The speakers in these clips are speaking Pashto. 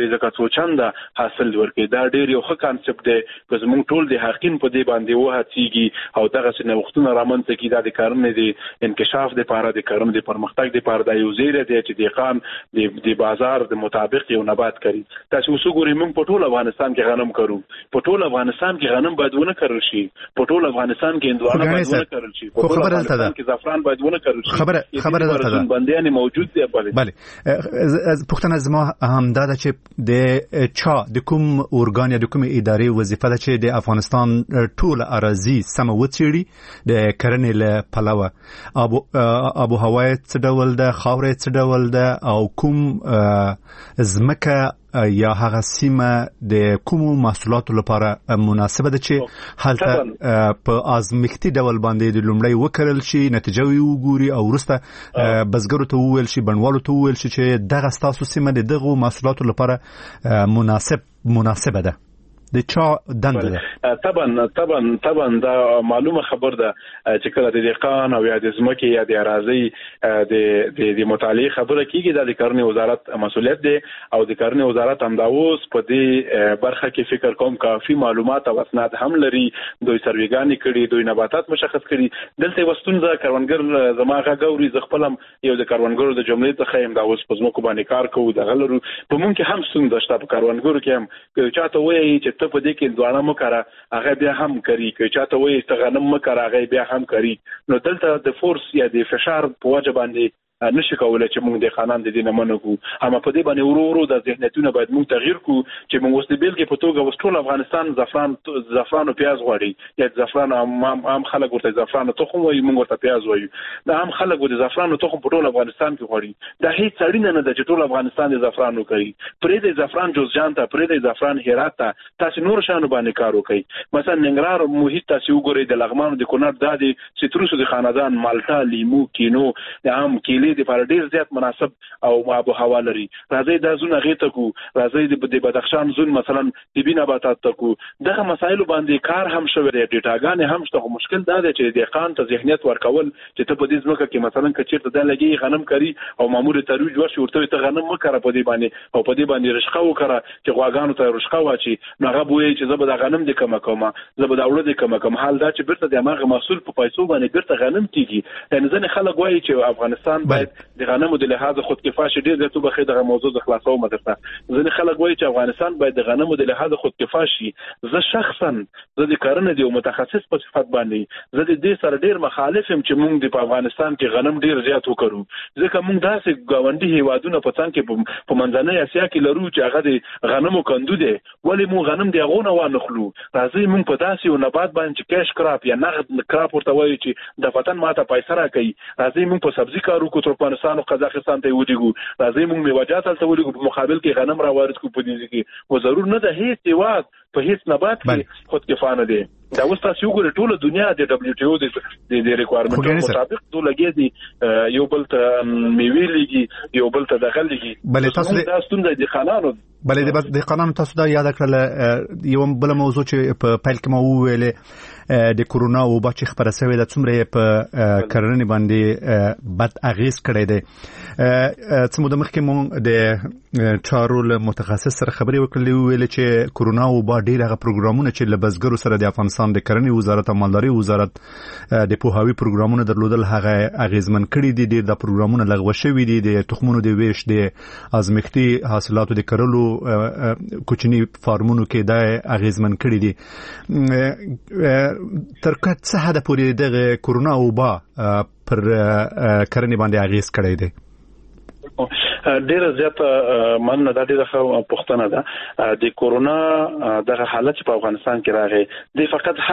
لري ځکه څو چنده حاصل ورکړي. دا ډېر یو ښه کانسپټ دی چې زموږ ټول د حقین په دې باندې وهڅېږي او دغه څه نوښتونه رامنځته کړي. دا د کرنې د انکشاف دپاره د کرنې د پرمختګ دپاره دا یو زیری دی چې دهقان د بازار د مطابق یو نبات کوي. تاسو اوس وګورئ موږ په ټول افغانستان کې غنم کرو. په ټول افغانستان کې غنم باید ونه کرل شي. په ټول افغانستان کې هندوانه باید ونه کرل شي. په ټول افغانستان کې زعفران باید ونه کرل شي. خبره ده بندیان موجود دي. بله پښتنه زما همدا ده چې د چا د کوم اورګان یا د کوم ادارې وظیفه ده چې د افغانستان ټول اراضي سم وڅېړي د کرنې له پلوه ابو هوا څه ډول ده، خاورې څه ډول ده او کوم ځمکه یا هغه سیمه د کوم محصولاتو لپاره مناسبه ده چې هلته په ازمختي ډول باندې د لومړی وکړل شي، نتیجه وګوري او وروسته بزګرو ته وویل شي، بڼوالو ته وویل شي چې دغه ستاسو سیمه د دغو محصولاتو لپاره مناسبه ده. د چا دنده ده؟ طبعا دا معلومه خبر ده چې کله د دهقان او یا د ځمکې یا د اراضي د مطالعه خبره کیږي د کرنې وزارت مسؤلیت دی او د کرنې وزارت هم دا اوس په دې برخه کې فکر کوم کافي معلومات او اسناد هم لري. دوی سرویګانی کړي، دوی نباتات مشخص کړي. دلته وستونزه کروندګر زماغه ګوري ز خپلم یو د کروندګرو د جملې څخه هم دا اوس په ځمکو باندې کار کوي. د غلرو په مونږ کې هم ستونزه شته په کروندګرو کې هم چاته وایي چې ته په دې کې ځوانه مکره هغه بیا هم کوي، که چاته وایي ته غنم مکره هغه بیا هم کوي. نو دلته د فورس یا د فشار په وجه باندې نشي کولای چې موږ د قانون د دې نه منو. اما په دې باندې ورو د ذهنیتونه باید موږ تغییر کو چې موږ اوس د بیلګې په توګه اوس ټول افغانستان زعفران او پیاز غواړي. یا زعفران هم خلک ورته زعفران تخم وایي، موږ ورته پیاز وایو. دا هم خلک د زعفران تخم په ټول افغانستان کې غواړي. دا هیڅ اړینه نه ده چې ټول افغانستان د زعفران وکړي. پرې د زعفران جوزجان ته، پرې د زعفران هرات ته، تاسو نور شانو باندې کار وکړي. مثلا ننګرهار محیط تاسو وګورئ د لغمان د کونړ د سیتروسو د خاندان مالټا، لیمو، کینو، د عام کیلې د پر ډیر زیات مناسب او آب و هوا لري. راځي د زون غیته کو، راځي د بدخشان زون مثلا د بی نباتات تکو. دغه مسایل باندې کار هم شوی دی. ډیټاګان هم شته. مشکل دا دی چې د قان ته ذهنیت ورکول چې ته په دې ځمکه کې مثلا کچیرته د لګي غنم کری او مامور ترویج ورشي ورته ته غنم مکره په دې باندې او په دې باندې رشقه وکړه چې غواګانو ته رشقه واچي. نو هغه بوې چې زبر د غنم د کمه زبر د اورد د کمه حال دا چې برته د هغه محصول په پیسو باندې برته غنم کیږي. یعنی ځنه خلک وایي چې افغانستان باید د غنمو د لحاظ خودکفا شي. ډیر ته بخې دغه موضوع د خلاصو مدرسه ځنه خلک وایي چې افغانستان باید د غنمو د لحاظ خودکفا شي. زه شخصا د کرنې د متخصص په صفت باندې زه د دې سره ډیر مخالف یم چې موږ د افغانستان کې غنم ډیر زیات وکړو. ځکه موږ داسې ګاونډي هیوادونه په څنګ کې په منځنۍ اسیا کې لرو چې هغه د غنمو کندو دي. ولی موږ غنم دی غونه وانخلو. راځي موږ په داسې یو نبات باندې کیش کراپ یا نغد کراپ ورته وایي چې د وطن ماته پیسې راکړي. راځي موږ په سبزي کارو کو ترکمنستان او قزاقستان ته ودیګو. راځي موږ میوجات ته ودیګو. په مقابل کې غنم را وارد کو په دې کې و ضرور نه ده هیڅ هیواد په هیڅ نبات کې خودکفانه دي. دا اوس تاسو وګورئ ټول دنیا د دبليو ټي او د ریکوایرمنټ مطابق ټول لګي یو بل ته میوي لګي یو بل ته دخل لګي. بلې تاسو دا ستونزه دي قانون. بلې د قانون تاسو دا یاد کړل. یو بل موضوع چې په پیل کې مو ویلې د کورونا او بچ خبره سوي د څومره په کرنې باندې بد اغیز کړی دی. څه مو د مخکې مونږ د چارو متخصص سره خبرې وکړلې ویل چې کورونا او با ډیر هغه پروګرامونه چې لبزګرو سره د افغانستان د کرنې وزارت او مالداري وزارت د پوهاوی پروګرامونه درلودل هغه اغیزمن کړي دي. ډیر د پروګرامونه لغوه شوي دي. د تخمونو د ویش د ازمختي حاصلاتو د کرلو کوچني فارمونو کې د اغیزمن کړي دي. تر څه حد پورې د کورونا او با پر کرنې باندې اغیز کړی دی؟ ډیره زیاته مننه. دا ډیره پوښتنه ده. د کورونا دغه حالت په افغانستان کې راغی د فقط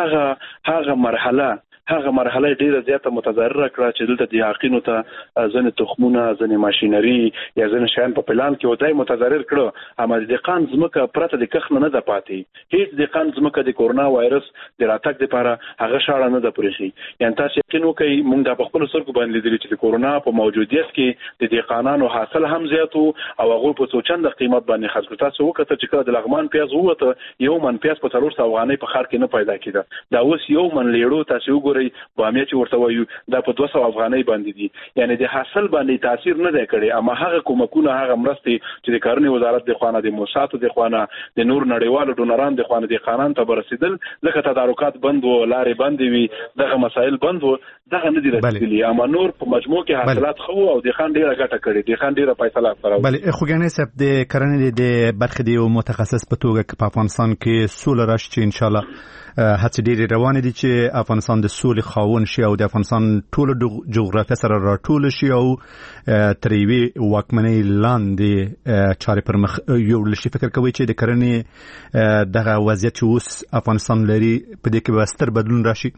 هغه مرحله ډیره زیاته متضرره کړه چې دلته د حقینو ته ځنې تخمونه ځنې ماشينري یا ځنې شیان په پلان کې ودای متضرر کړه. اما د قان ځمکه پرته د کخ نه ده پاتې. هیڅ د قان ځمکه د کورونا وایرس د راتګ لپاره هغه شاړه نه ده پرېخي. یعنی تاسو یقین وکړئ موږ د خپل سرکو باندې لیدل چې د کورونا په موجودیت کې د قانونو حاصل هم زیاتو او هغه په څو چنده قیمت باندې خرڅ کړ. تاسو وکړه چې کله د لغمان پیاز ووته یو من پیاز په 300 افغانۍ په خار کې نه پیدا کیده. دا اوس یو من لیړو تاسو وګورئ ګوري بامیه چې ورته وایو دا په 200 افغانۍ باندې دي یعنی د حاصل باندې تاثیر نه دی کړی اما هغه کومکونه هغه مرستې چې د کرنې وزارت د خوانه د موسساتو د خوانه د نور نړیوالو ډونران د خوانه د قانون ته برسیدل ځکه تدارکات بند و لارې بند وي دغه مسایل بند و دغه نه دي رسیدلي اما نور په مجموع کې حاصلات خو او د خان ډیره ګټه کړې د خان ډیره فیصله سره بله خوګانې صاحب د کرنې د برخې دی متخصص په توګه په افغانستان کې سوله راشي چې ان شاء الله هڅې ډېرې روانې دي چې افغانستان د سولې خاوند شي او د افغانستان ټول جغرافیه سره راټول شي او تر یوې واکمنۍ لاندې چارې پر مخ یوړل شي. فکر کوئ چې د کرنې دغه وضعیت چې اوس افغانستان لري په دې کې به ستر بدلون راشي؟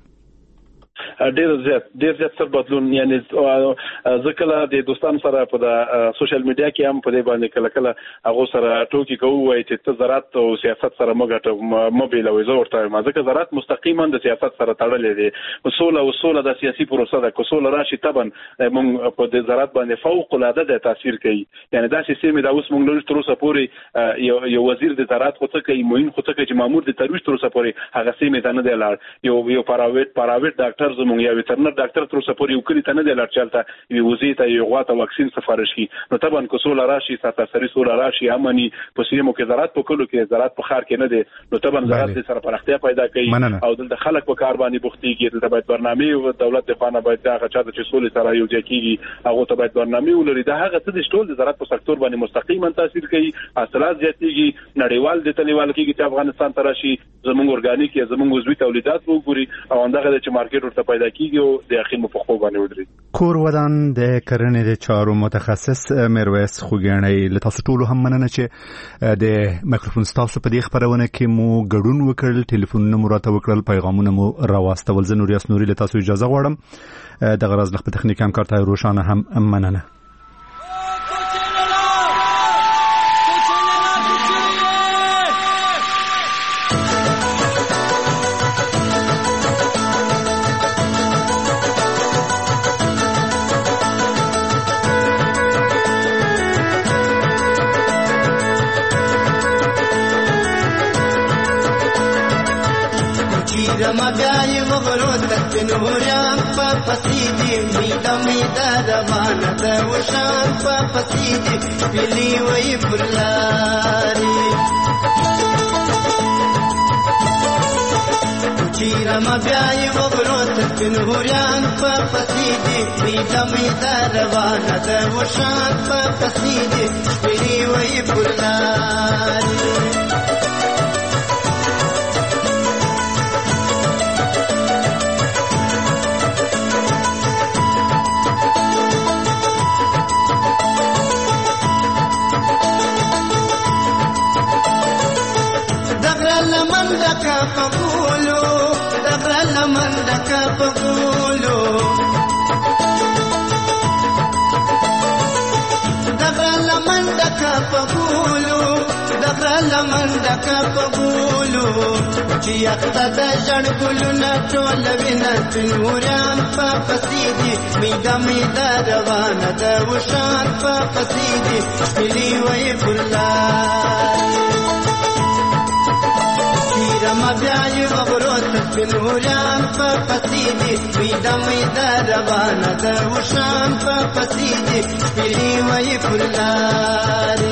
ډېر زیات څه بدلون یعنی ځکه د دوستانو سره په د سوشل میډیا کې هم په دې باندې کله هغه سره ټوکی کوي وایي چې ته زراعت او سیاست سره مبیلوي زه ورته وایم ځکه زراعت مستقیما د سیاست سره تړلې دی وسوله د سیاسي پروسه ده کوسوله راشي طبعا موږ په د زراعت باندې فوق العاده د تاثیر کوي یعنی دا سیستم دا اوس موږ لږ تر اوسه پورې یو وزیر د زراعت خو څه کوي موین خو څه کوي چې مامور د ترویج تر اوسه پورې هغه سیمه ته نه دی لاړ یو پراویټ ډاکټر زموږ یا ویټرنر ډاکټر تر اوسه پورې یو کلی ته نه دی لاړ چلته یو وزیر ته یو غواته واکسین سفارش کی نو طبعا کوسوله راشي ساتاسري سوله راشي امني په سیمو کې زراعت په کلو کې زراعت په خار کې نه دی نو طبعا زراعت سره پرختیا پیدا کوي او دلته خلک په کار باندې بوختيږي دلته باید برنامه دولت د خانه باید هغه چا چې سولې سره یو ځای کیږي هغه ته باید برنامه ولري دا هغه څه د ټول د زراعت په سکتور باندې مستقیما تاثیر کوي حاصلات زیاتېږي نړیوال د تلیوال کېږي چې افغانستان ته راشي زموږ اورګانیک یا زموږ عضوي تولیدات وګوري او هغه چې مارکیټ ورته پیدا کیږي او د اخر په خو باندې ودري. کور ودان د کرنې د چارو متخصص میرویس خوګیاڼی له تاسو ټولو هم مننه چې د مایکروفون تاسو په دې خبرونه کې مو ګډون وکړل ټلیفونونه مو راته وکړل پیغامونه مو راواستول زه نور یاسنوري له تاسو اجازه غواړم د غرض لخت په تخنیک هم کارته روشانه هم مننه. رمضان مبروك تنوريان فاسيدي ميدا روانة وشان فاسيدي بلي ويبلاري رمضان مبروك تنوريان فاسيدي ميدا روانة وشان فاسيدي بلي ويبلاري چې اختد جړ ګلونه ټول وینه تنوران په پسیدي میدا روانه ده وشان په پسیدي شپلی وې پرلای رمضان مبروک تنوران په پسیدي میدا روانه ده وشان په پسیدي شپلی وې پرلای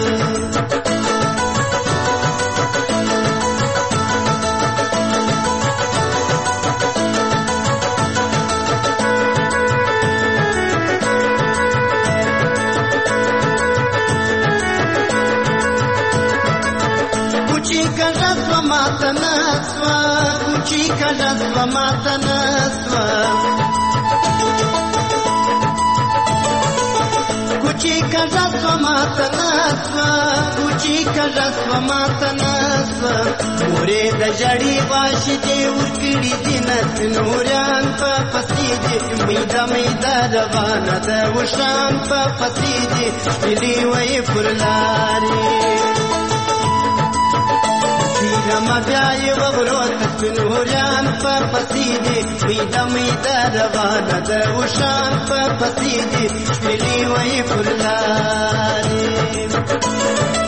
Kalazwa matanaswa kuchi kalazwa matanaswa mure da jari washi de urkidi dinat nuran pa pasidi meida ravana da ushan pa pasidi ili way purlari رمضان مبروك تنوريان فاسيدي ميدا روانة ده وشان فاسيدي شبلي ويفرلاري